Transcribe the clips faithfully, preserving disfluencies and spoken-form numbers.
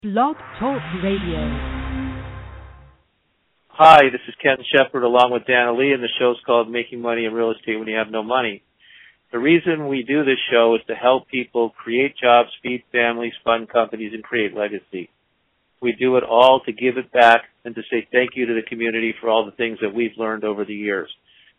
Blog Talk Radio. Hi, this is Ken Shepard along with Dana Lee, and the show's called Making Money in Real Estate When You Have No Money. The reason we do this show is to help people create jobs, feed families, fund companies, and create legacy. We do it all to give it back and to say thank you to the community for all the things that we've learned over the years.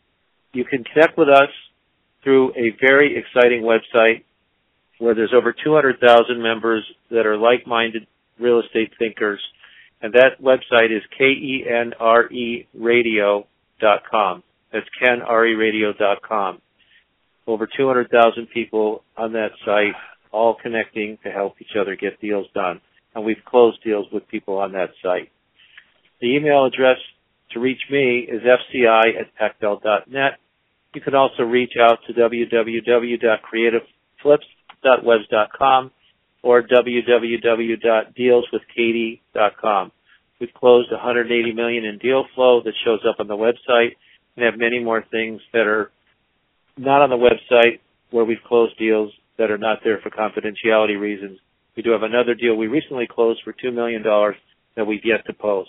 You can connect with us through a very exciting website where there's over two hundred thousand members that are like-minded real estate thinkers, and that website is K E N R E radio dot com. That's ken r e radio dot com. Over two hundred thousand people on that site, all connecting to help each other get deals done. And we've closed deals with people on that site. The email address to reach me is f c i at pactel dot net. You can also reach out to w w w dot creative flips dot webs dot com or w w w dot deals with katie dot com. We've closed one hundred eighty million dollars in deal flow that shows up on the website, and have many more things that are not on the website where we've closed deals that are not there for confidentiality reasons. We do have another deal we recently closed for two million dollars that we've yet to post.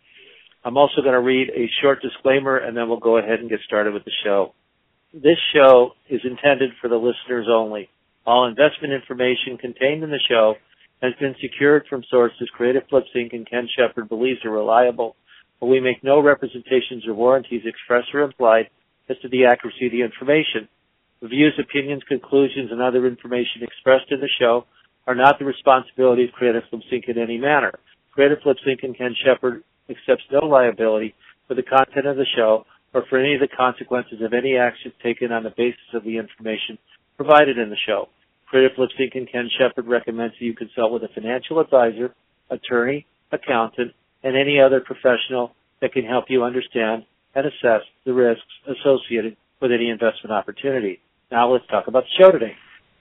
I'm also going to read a short disclaimer, and then we'll go ahead and get started with the show. This show is intended for the listeners only. All investment information contained in the show has been secured from sources Creative Flips, Incorporated and Ken Shepard believes are reliable, but we make no representations or warranties expressed or implied as to the accuracy of the information. The views, opinions, conclusions, and other information expressed in the show are not the responsibility of Creative Flips, Incorporated in any manner. Creative Flips, Incorporated and Ken Shepard accepts no liability for the content of the show or for any of the consequences of any action taken on the basis of the information provided in the show. Creative Flips, Incorporated and Ken Shepard recommends that you consult with a financial advisor, attorney, accountant, and any other professional that can help you understand and assess the risks associated with any investment opportunity. Now let's talk about the show today.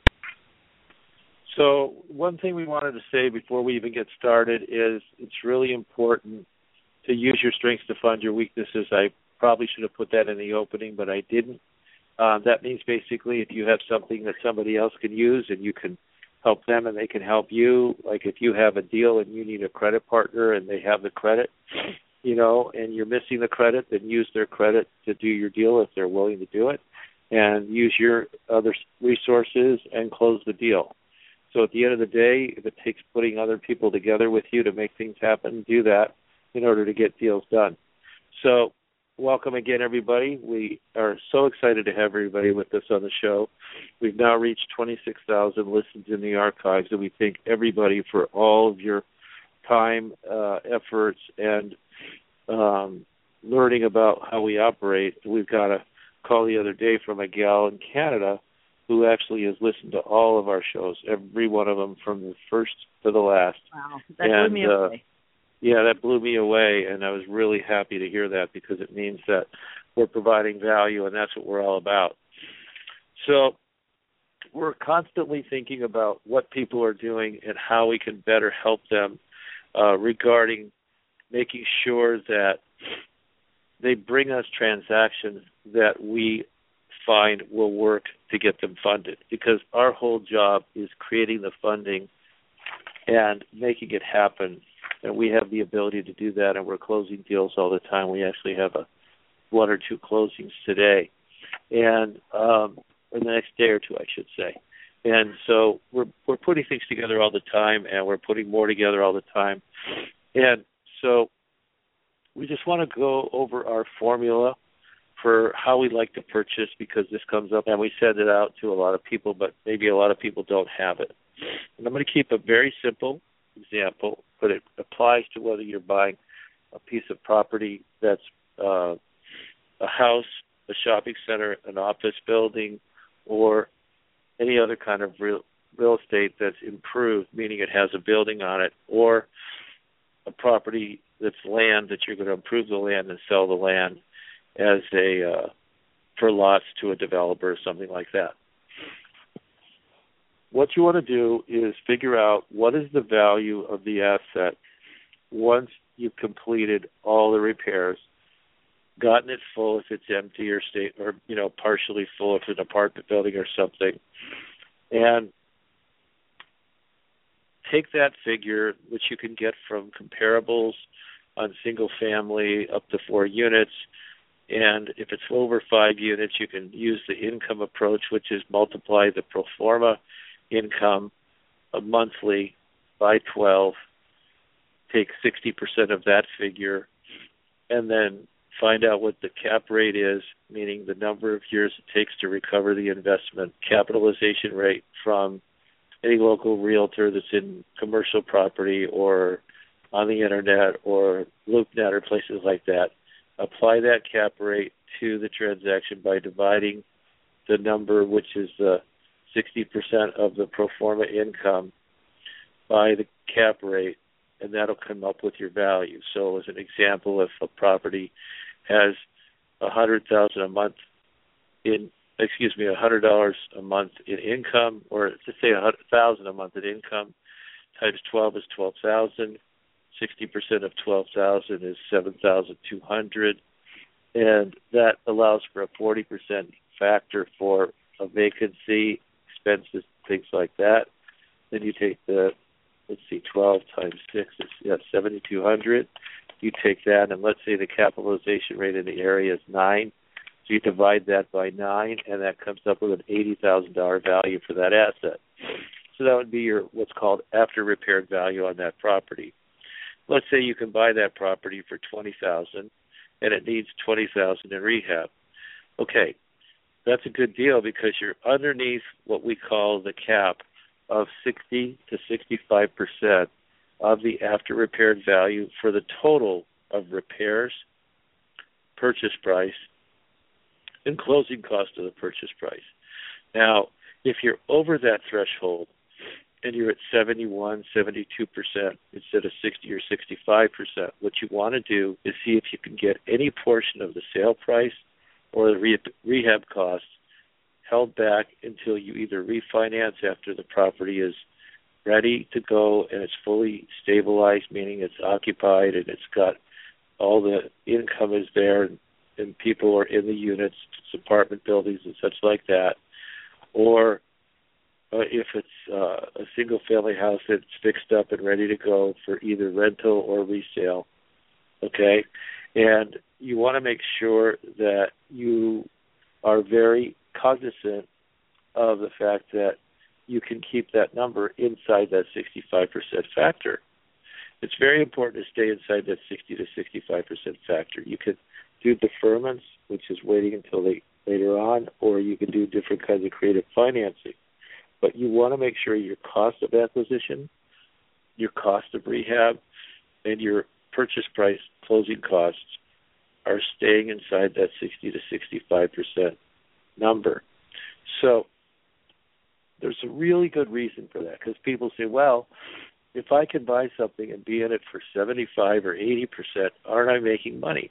So one thing we wanted to say before we even get started is it's really important to use your strengths to fund your weaknesses. I probably should have put that in the opening, but I didn't. Um, that means basically if you have something that somebody else can use and you can help them and they can help you, like if you have a deal and you need a credit partner and they have the credit, you know, and you're missing the credit, then use their credit to do your deal if they're willing to do it, and use your other resources and close the deal. So at the end of the day, if it takes putting other people together with you to make things happen, do that in order to get deals done. So welcome again, everybody. We are so excited to have everybody with us on the show. We've now reached twenty-six thousand listens in the archives, and we thank everybody for all of your time, uh, efforts, and um, learning about how we operate. We've got a call the other day from a gal in Canada who actually has listened to all of our shows, every one of them from the first to the last. Wow, that and, blew me uh, away. Yeah, that blew me away, and I was really happy to hear that because it means that we're providing value, and that's what we're all about. So we're constantly thinking about what people are doing and how we can better help them uh, regarding making sure that they bring us transactions that we find will work to get them funded, because our whole job is creating the funding and making it happen. And we have the ability to do that, and we're closing deals all the time. We actually have a one or two closings today, and um, or the next day or two, I should say. And so we're we're putting things together all the time, and we're putting more together all the time. And so we just want to go over our formula for how we like to purchase, because this comes up, and we send it out to a lot of people, but maybe a lot of people don't have it. And I'm going to keep a very simple example, but it applies to whether you're buying a piece of property that's uh, a house, a shopping center, an office building, or any other kind of real, real estate that's improved, meaning it has a building on it, or a property that's land that you're going to improve the land and sell the land as a uh, for lots to a developer or something like that. What you want to do is figure out what is the value of the asset once you've completed all the repairs, gotten it full if it's empty or state or you know partially full if it's an apartment building or something, and take that figure, which you can get from comparables on single family up to four units, and if it's over five units, you can use the income approach, which is multiply the pro forma income uh, monthly by twelve, take sixty percent of that figure, and then find out what the cap rate is, meaning the number of years it takes to recover the investment, capitalization rate from any local realtor that's in commercial property or on the internet or LoopNet or places like that. Apply that cap rate to the transaction by dividing the number, which is the sixty percent of the pro forma income, by the cap rate, and that'll come up with your value. So as an example, if a property has a hundred thousand a month in, excuse me, a hundred dollars a month in income, or let's say a hundred thousand a month in income, times twelve is twelve thousand. Sixty percent of twelve thousand is seven thousand two hundred, and that allows for a forty percent factor for a vacancy, expenses, things like that. Then you take the, let's see, twelve times six is yeah, seventy-two hundred. You take that, and let's say the capitalization rate in the area is nine. So you divide that by nine, and that comes up with an eighty thousand dollars value for that asset. So that would be your what's called after repaired value on that property. Let's say you can buy that property for twenty thousand dollars, and it needs twenty thousand dollars in rehab. Okay, that's a good deal because you're underneath what we call the cap of sixty to sixty-five percent of the after repaired value for the total of repairs, purchase price, and closing cost of the purchase price. Now, if you're over that threshold and you're at seventy-one, seventy-two percent instead of sixty or sixty-five percent, what you want to do is see if you can get any portion of the sale price or the re- rehab costs held back until you either refinance after the property is ready to go and it's fully stabilized, meaning it's occupied and it's got all the income is there and, and people are in the units, it's apartment buildings and such like that, or Uh, if it's uh, a single-family house that's fixed up and ready to go for either rental or resale, okay? And you want to make sure that you are very cognizant of the fact that you can keep that number inside that sixty-five percent factor. It's very important to stay inside that sixty to sixty-five percent factor. You can do deferments, which is waiting until late, later on, or you can do different kinds of creative financing. But you want to make sure your cost of acquisition, your cost of rehab, and your purchase price closing costs are staying inside that sixty to sixty-five percent number. So there's a really good reason for that, because people say, well, if I can buy something and be in it for seventy-five or eighty percent, aren't I making money?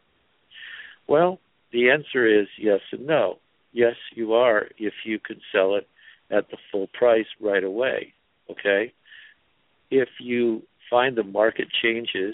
Well, the answer is yes and no. Yes, you are if you can sell it at the full price right away, okay? If you find the market changes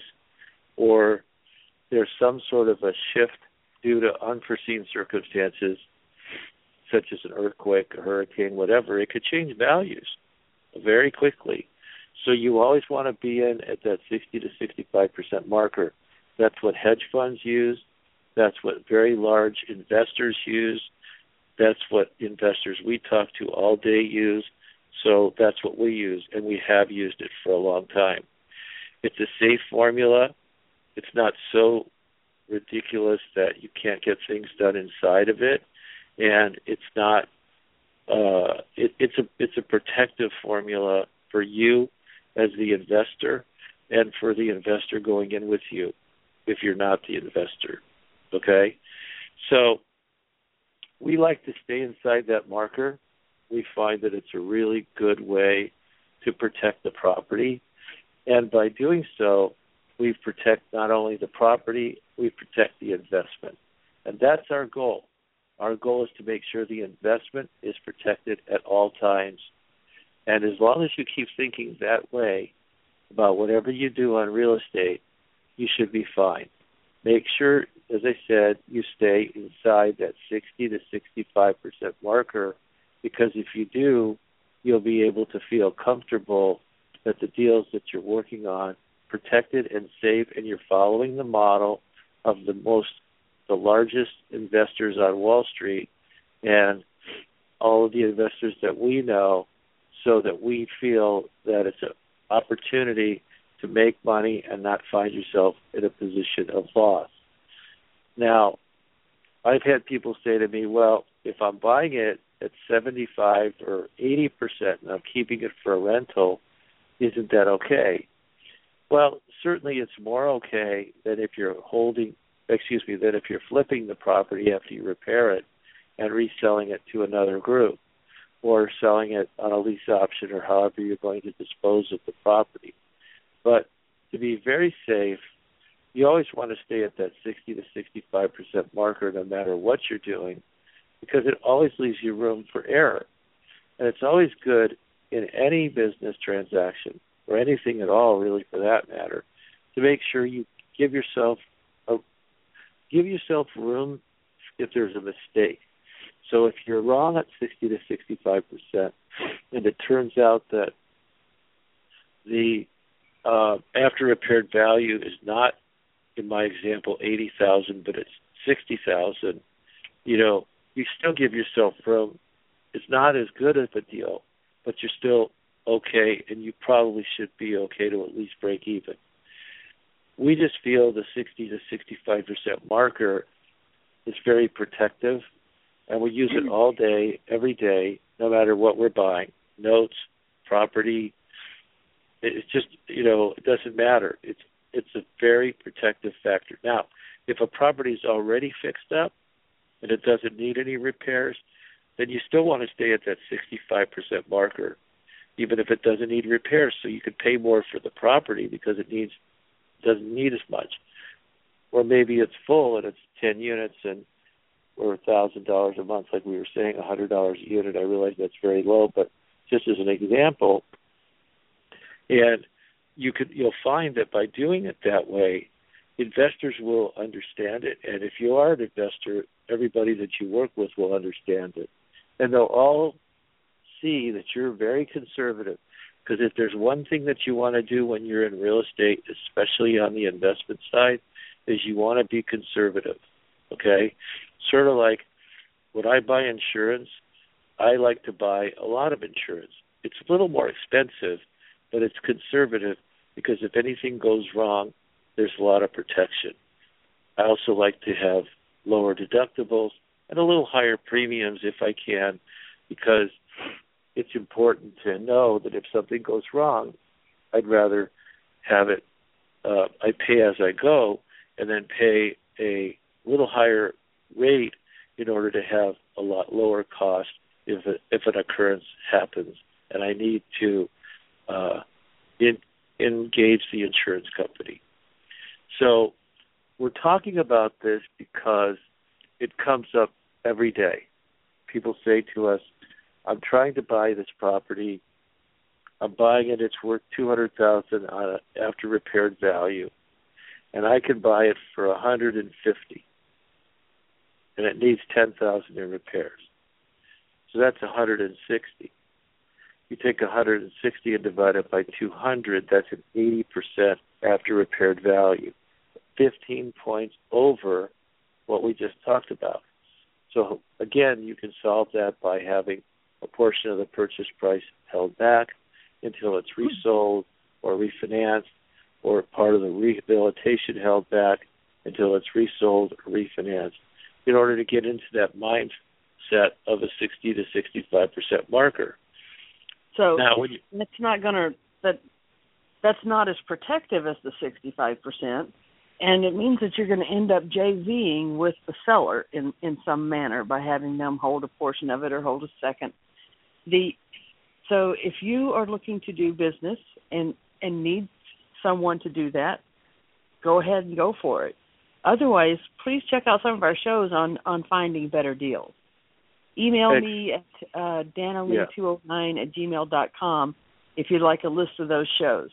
or there's some sort of a shift due to unforeseen circumstances, such as an earthquake, a hurricane, whatever, it could change values very quickly. So you always want to be in at that sixty to sixty-five percent marker. That's what hedge funds use. That's what very large investors use. That's what investors we talk to all day use. So that's what we use, and we have used it for a long time. It's a safe formula. It's not so ridiculous that you can't get things done inside of it, and it's not. Uh, it, it's a it's a protective formula for you as the investor, and for the investor going in with you, if you're not the investor. Okay, so we like to stay inside that marker. We find that it's a really good way to protect the property. And by doing so, we protect not only the property, we protect the investment. And that's our goal. Our goal is to make sure the investment is protected at all times. And as long as you keep thinking that way about whatever you do on real estate, you should be fine. Make sure, as I said, you stay inside that sixty to sixty-five percent marker, because if you do, you'll be able to feel comfortable that the deals that you're working on protected and safe, and you're following the model of the most, the largest investors on Wall Street and all of the investors that we know, so that we feel that it's an opportunity to make money and not find yourself in a position of loss. Now, I've had people say to me, well, if I'm buying it at seventy-five or eighty percent and I'm keeping it for a rental, isn't that okay? Well, certainly it's more okay than if you're holding, excuse me, than if you're flipping the property after you repair it and reselling it to another group, or selling it on a lease option, or however you're going to dispose of the property. But to be very safe, you always want to stay at that sixty to sixty-five percent marker no matter what you're doing, because it always leaves you room for error. And it's always good in any business transaction, or anything at all really for that matter, to make sure you give yourself a, give yourself room if there's a mistake. So if you're wrong at sixty to sixty-five percent, and it turns out that the uh, after repaired value is not, in my example, eighty thousand, but it's sixty thousand, you know, you still give yourself room. It's not as good of a deal, but you're still okay, and you probably should be okay to at least break even. We just feel the sixty to sixty-five percent marker is very protective, and we use it all day, every day, no matter what we're buying. Notes, property, it's just, you know, it doesn't matter. It's it's a very protective factor. Now, if a property is already fixed up and it doesn't need any repairs, then you still want to stay at that sixty-five percent marker, even if it doesn't need repairs, so you can pay more for the property because it needs doesn't need as much. Or maybe it's full and it's ten units and or one thousand dollars a month, like we were saying, one hundred dollars a unit. I realize that's very low, but just as an example, and you could you'll find that by doing it that way, investors will understand it. And if you are an investor, everybody that you work with will understand it. And they'll all see that you're very conservative. Because if there's one thing that you want to do when you're in real estate, especially on the investment side, is you want to be conservative, okay? Sort of like when I buy insurance, I like to buy a lot of insurance. It's a little more expensive, but it's conservative because if anything goes wrong, there's a lot of protection. I also like to have lower deductibles and a little higher premiums if I can, because it's important to know that if something goes wrong, I'd rather have it, uh, I pay as I go and then pay a little higher rate in order to have a lot lower cost if it, if an occurrence happens and I need to uh, in, engage the insurance company. So we're talking about this because it comes up every day. People say to us, I'm trying to buy this property. I'm buying it. It's worth two hundred thousand dollars on a after repaired value, and I can buy it for one hundred fifty, and it needs ten thousand dollars in repairs. So that's one hundred sixty. You take one hundred sixty and divide it by two hundred. That's an eighty percent after repaired value, fifteen points over what we just talked about. So again, you can solve that by having a portion of the purchase price held back until it's resold or refinanced, or part of the rehabilitation held back until it's resold or refinanced, in order to get into that mindset of a sixty to sixty-five percent marker. So now, when you, it's not going to that that's not as protective as the sixty-five percent, and it means that you're going to end up JVing with the seller in, in some manner by having them hold a portion of it or hold a second. The so if you are looking to do business and and need someone to do that, go ahead and go for it. Otherwise, please check out some of our shows on, on finding better deals. Email Thanks. me at uh, danalee two oh nine at gmail dot com if you'd like a list of those shows.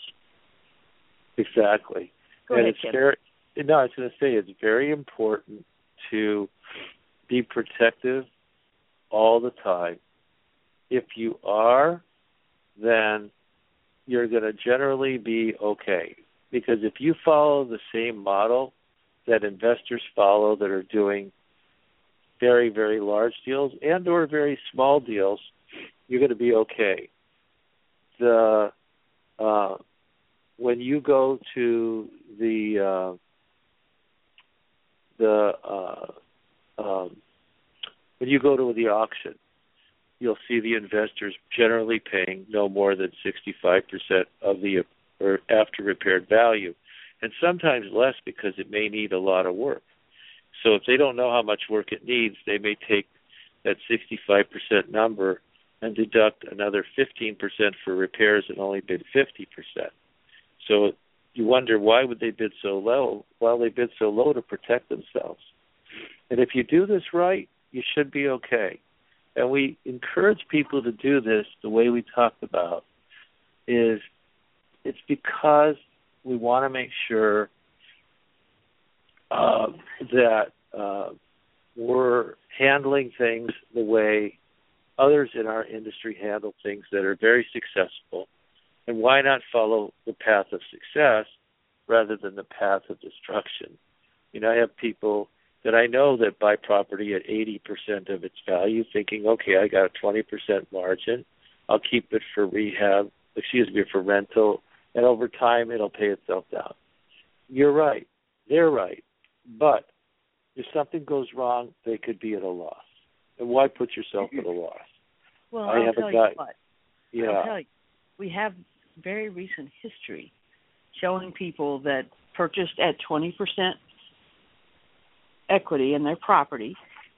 Exactly. Go and ahead, it's Ken. very, no, I was going to say it's very important to be protective all the time. If you are, then you're going to generally be okay. Because if you follow the same model that investors follow that are doing very, very large deals and or very small deals, you're going to be okay. The uh, when you go to the uh, the uh, um, when you go to the auction, you'll see the investors generally paying no more than sixty-five percent of the or after repaired value, and sometimes less because it may need a lot of work. So if they don't know how much work it needs, they may take that sixty-five percent number and deduct another fifteen percent for repairs and only bid fifty percent. So you wonder, why would they bid so low? Well, they bid so low to protect themselves. And if you do this right, you should be okay. And we encourage people to do this the way we talked about. Is it's because we want to make sure uh, that uh, we're handling things the way others in our industry handle things that are very successful. And why not follow the path of success rather than the path of destruction? You know, I have people that I know that buy property at eighty percent of its value, thinking, okay, I got a twenty percent margin. I'll keep it for rehab, excuse me, for rental, and over time it'll pay itself down. You're right. They're right. But if something goes wrong, they could be at a loss. And why put yourself at a loss? Well, I I'll have tell a guy. you what. Yeah. I'll tell you, we have very recent history showing people that purchased at twenty percent equity in their property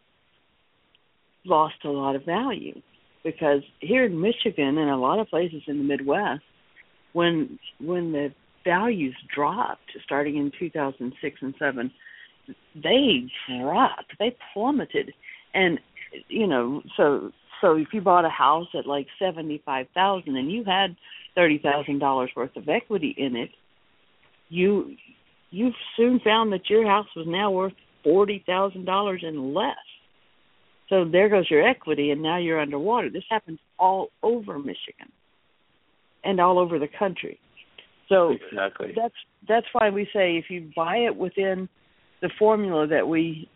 lost a lot of value, because here in Michigan and a lot of places in the Midwest, when when the values dropped starting in two thousand six and seven, they dropped, they plummeted. And you know, so so if you bought a house at like seventy-five thousand dollars and you had thirty thousand dollars worth of equity in it, you you soon found that your house was now worth forty thousand dollars and less. So there goes your equity, and now you're underwater. This happens all over Michigan and all over the country. So exactly. that's that's why we say if you buy it within the formula that we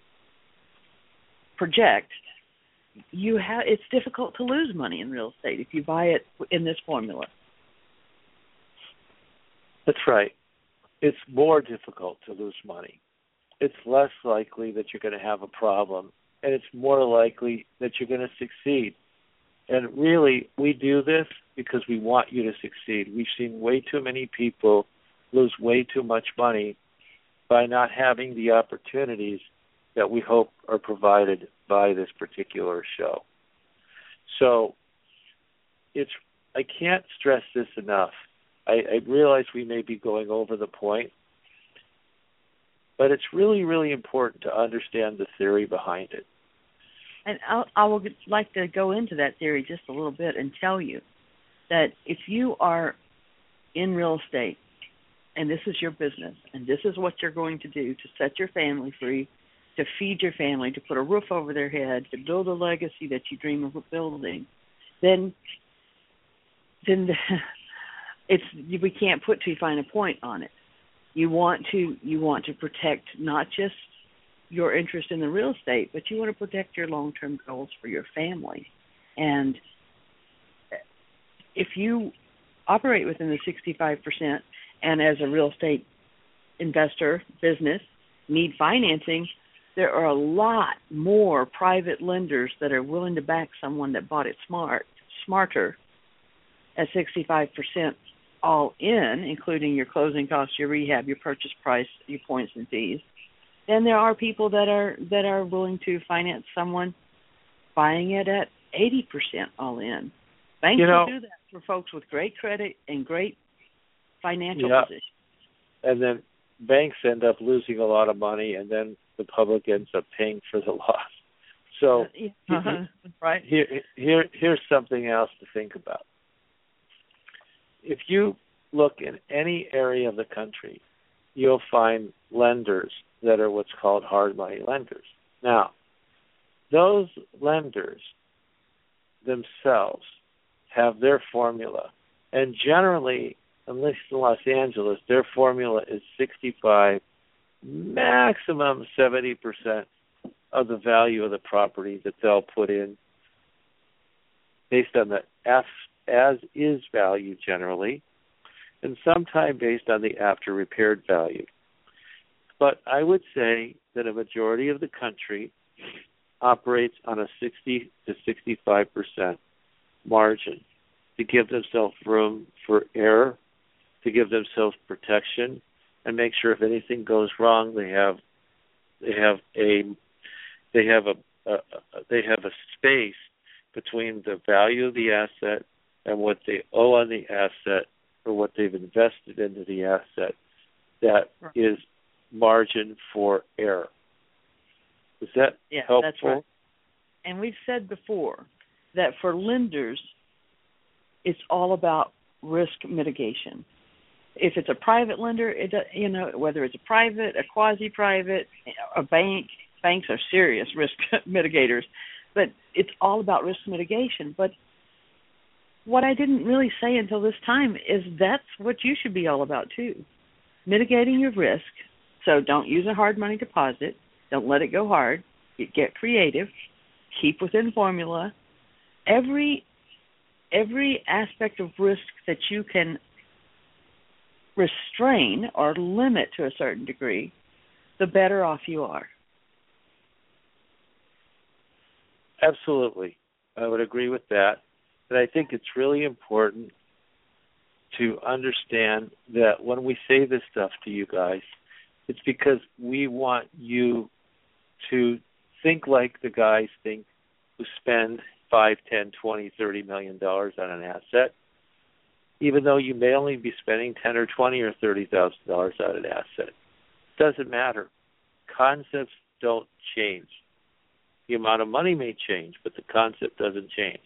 project, you have it's difficult to lose money in real estate if you buy it in this formula. That's right. It's more difficult to lose money. It's less likely that you're going to have a problem, and it's more likely that you're going to succeed. And really, we do this because we want you to succeed. We've seen way too many people lose way too much money by not having the opportunities that we hope are provided by this particular show. So it's I can't stress this enough. I, I realize we may be going over the point, but it's really, really important to understand the theory behind it. And I'll, I would like to go into that theory just a little bit and tell you that if you are in real estate and this is your business and this is what you're going to do to set your family free, to feed your family, to put a roof over their head, to build a legacy that you dream of building, then then it's we can't put too fine a point on it. You want to you want to protect not just your interest in the real estate, but you want to protect your long-term goals for your family. And if you operate within the sixty-five percent and as a real estate investor, business, need financing, there are a lot more private lenders that are willing to back someone that bought it smart, smarter at sixty-five percent all in, including your closing costs, your rehab, your purchase price, your points and fees. Then there are people that are that are willing to finance someone buying it at eighty percent all in. Banks you know, will do that for folks with great credit and great financial yeah. position. And then banks end up losing a lot of money, and then the public ends up paying for the loss. So uh-huh. right. here, here, here's something else to think about. If you look in any area of the country, you'll find lenders that are what's called hard money lenders. Now, those lenders themselves have their formula And generally, at least in Los Angeles, their formula is sixty-five, maximum seventy percent of the value of the property that they'll put in based on the F as is value generally, and sometime based on the after repaired value. But I would say that a majority of the country operates on a sixty to sixty-five percent margin to give themselves room for error, to give themselves protection, and make sure if anything goes wrong, they have they have a they have a, a, a they have a space between the value of the asset and what they owe on the asset or what they've invested into the asset. That right. is margin for error. Is that yeah, helpful? That's right. And we've said before that for lenders, it's all about risk mitigation. If it's a private lender, it you know whether it's a private, a quasi-private, a bank, banks are serious risk mitigators, but it's all about risk mitigation. But what I didn't really say until this time is that's what you should be all about too, mitigating your risk. So don't use a hard money deposit. Don't let it go hard. Get creative. Keep within formula. Every every aspect of risk that you can restrain or limit to a certain degree, the better off you are. Absolutely. I would agree with that. But I think it's really important to understand that when we say this stuff to you guys, it's because we want you to think like the guys think who spend five, ten, twenty, thirty million dollars on an asset, even though you may only be spending ten or twenty or thirty thousand dollars on an asset. It doesn't matter. Concepts don't change. The amount of money may change, but the concept doesn't change.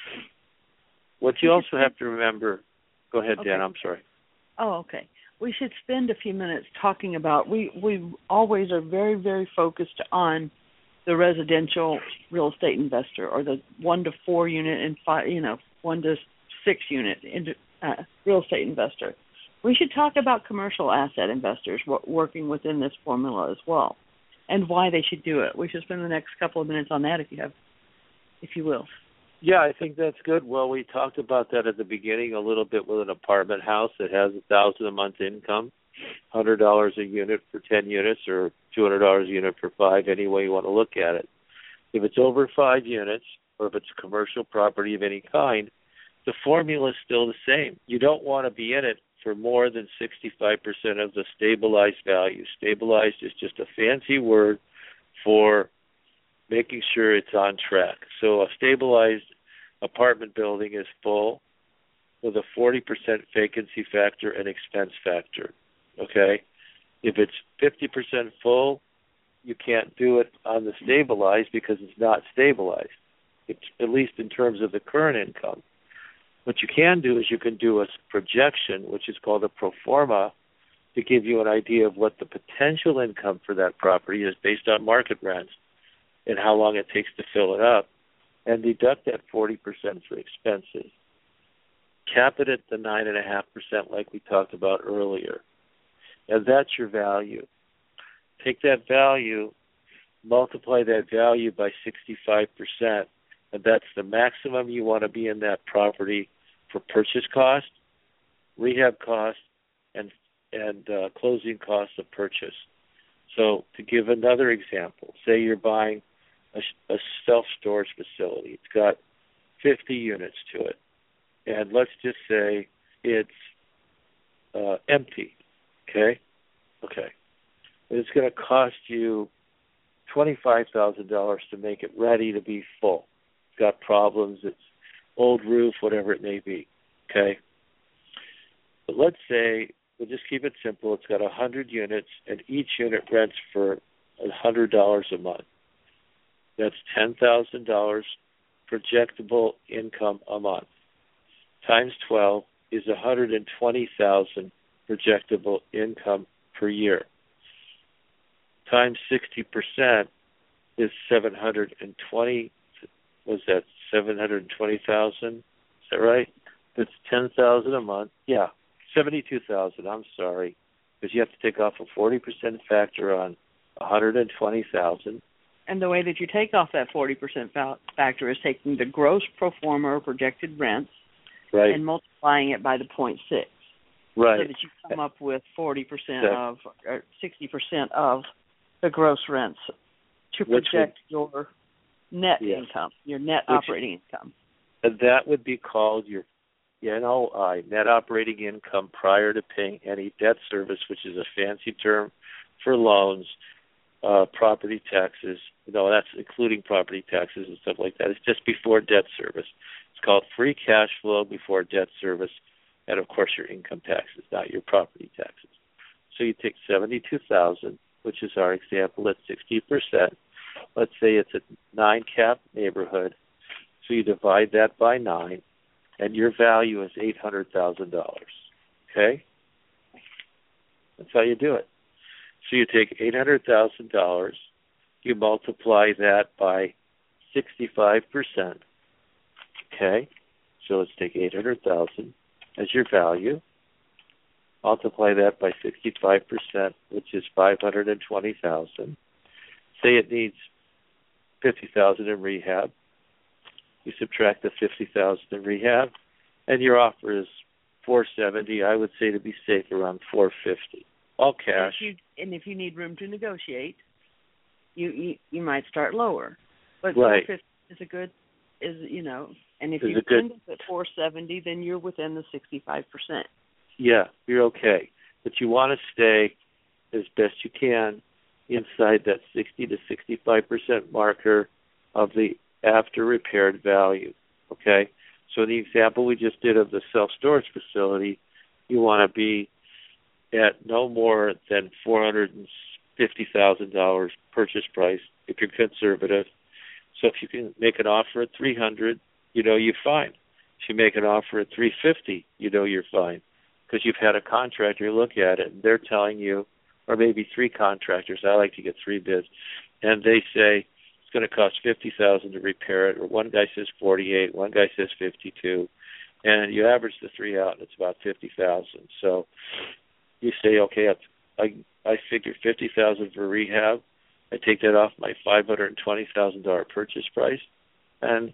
What you also have to remember, go ahead, okay. Dan, I'm sorry. Oh, okay. We should spend a few minutes talking about, we, we always are very, very focused on the residential real estate investor or the one to four unit and five, you know, one to six unit uh, real estate investor. We should talk about commercial asset investors working within this formula as well, and why they should do it. We should spend the next couple of minutes on that, if you have, if you will. Yeah, I think that's good. Well, we talked about that at the beginning a little bit with an apartment house that has a thousand a month income, hundred dollars a unit for ten units, or two hundred dollars a unit for five. Any way you want to look at it. If it's over five units, or if it's a commercial property of any kind, the formula is still the same. You don't want to be in it for more than sixty-five percent of the stabilized value. Stabilized is just a fancy word for making sure it's on track. So a stabilized apartment building is full with a forty percent vacancy factor and expense factor, okay? If it's fifty percent full, you can't do it on the stabilized because it's not stabilized, it's, at least in terms of the current income. What you can do is you can do a projection, which is called a pro forma, to give you an idea of what the potential income for that property is based on market rents and how long it takes to fill it up, and deduct that forty percent for expenses. Cap it at the nine point five percent like we talked about earlier. And that's your value. Take that value, multiply that value by sixty-five percent, and that's the maximum you want to be in that property for purchase cost, rehab cost, and, and uh, closing costs of purchase. So to give another example, say you're buying a, a self-storage facility. It's got fifty units to it. And let's just say it's uh, empty, okay? Okay. And it's going to cost you twenty-five thousand dollars to make it ready to be full. It's got problems, it's old roof, whatever it may be, okay? But let's say, we'll just keep it simple, it's got one hundred units, and each unit rents for one hundred dollars a month. That's ten thousand dollars projectable income a month. Times twelve is one hundred twenty thousand dollars projectable income per year. Times sixty percent is seven hundred twenty, was that seven hundred twenty thousand? Is that right? it's ten thousand a month. Yeah, seventy-two thousand. I'm sorry, because you have to take off a forty percent factor on one hundred twenty thousand. And the way that you take off that forty percent factor is taking the gross pro forma or projected rents, right, and multiplying it by the zero point six, right, so that you come up with forty percent that, of, or sixty percent of the gross rents to project would, your net yes. income, your net which, operating income. And that would be called your N O I, net operating income, prior to paying any debt service, which is a fancy term for loans, uh, property taxes. You know, that's including property taxes and stuff like that. It's just before debt service. It's called free cash flow before debt service, and of course your income taxes, not your property taxes. So you take seventy-two thousand, which is our example at sixty percent. Let's say it's a nine cap neighborhood. So you divide that by nine, and your value is eight hundred thousand dollars. Okay? That's how you do it. So you take eight hundred thousand dollars, you multiply that by sixty-five percent. Okay? So let's take eight hundred thousand dollars as your value, multiply that by sixty-five percent, which is five hundred twenty thousand dollars. Say it needs fifty thousand dollars in rehab. You subtract the fifty thousand dollars in rehab, and your offer is four hundred seventy dollars. I would say, to be safe, around four hundred fifty dollars. All cash. And if you, and if you need room to negotiate, you you, you might start lower. But right. four hundred fifty is a good, is you know, and if is you end up at four hundred seventy, then you're within the sixty-five percent. Yeah, you're okay. But you want to stay as best you can inside that sixty to sixty-five percent marker of the after repaired value. Okay? So in the example we just did of the self-storage facility, you want to be at no more than four hundred fifty thousand dollars purchase price if you're conservative. So if you can make an offer at three hundred dollars, you know you're fine. If you make an offer at three hundred fifty dollars, you know you're fine, because you've had a contractor look at it, and they're telling you, or maybe three contractors, I like to get three bids, and they say it's going to cost fifty thousand dollars to repair it, or one guy says forty-eight, one guy says fifty-two, and you average the three out, and it's about fifty thousand dollars. So you say, okay, I I figure fifty thousand dollars for rehab. I take that off my five hundred twenty thousand dollars purchase price, and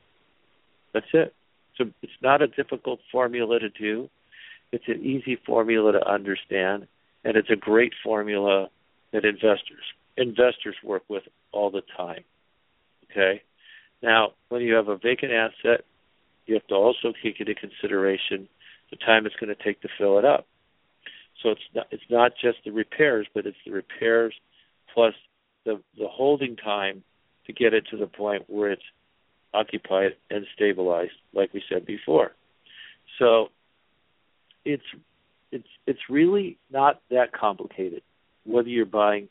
that's it. So it's not a difficult formula to do. It's an easy formula to understand, and it's a great formula that investors investors work with all the time. Okay? Now, when you have a vacant asset, you have to also take into consideration the time it's going to take to fill it up. So it's not, it's not just the repairs, but it's the repairs plus the the holding time to get it to the point where it's occupied and stabilized, like we said before. So it's it's it's really not that complicated. Whether you're buying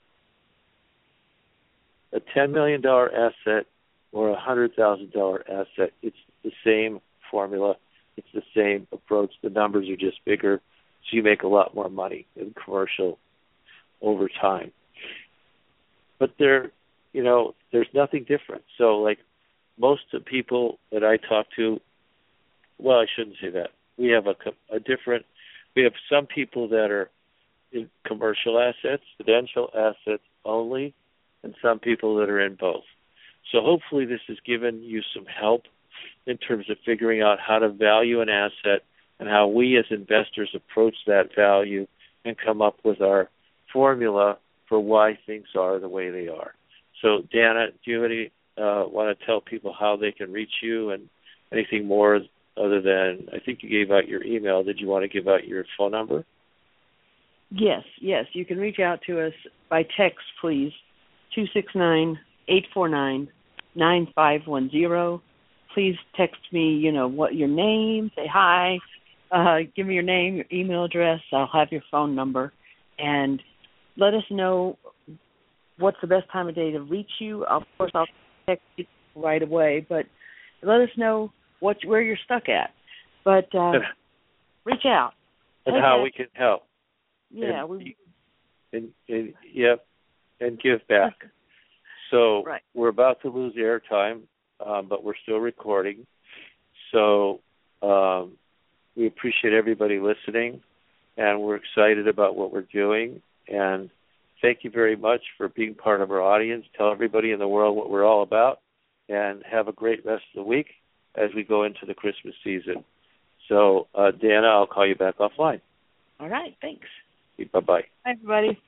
a ten million dollars asset or a one hundred thousand dollars asset, it's the same formula. It's the same approach. The numbers are just bigger, so you make a lot more money in commercial over time. But there, you know, there's nothing different. So, like, most of the people that I talk to, well, I shouldn't say that. We have a, a different, we have some people that are in commercial assets, residential assets only, and some people that are in both. So hopefully this has given you some help in terms of figuring out how to value an asset and how we as investors approach that value and come up with our formula for why things are the way they are. So, Dana, do you have any, uh, want to tell people how they can reach you and anything more other than, I think you gave out your email. Did you want to give out your phone number? Yes, yes. You can reach out to us by text, please, two six nine, eight four nine, nine five one zero. Please text me, you know, what your name, say hi, uh, give me your name, your email address. I'll have your phone number, and let us know what's the best time of day to reach you. Of course, I'll text you right away, but let us know what where you're stuck at. But uh, reach out. And hey, how Dad. we can help. Yeah. And, we. and, and, yep, and give back. So right. We're about to lose airtime, um, but we're still recording. So um, We appreciate everybody listening, and we're excited about what we're doing. And thank you very much for being part of our audience. Tell everybody in the world what we're all about, and have a great rest of the week as we go into the Christmas season. So, uh, Dana, I'll call you back offline. All right, thanks. Bye-bye. Bye, everybody.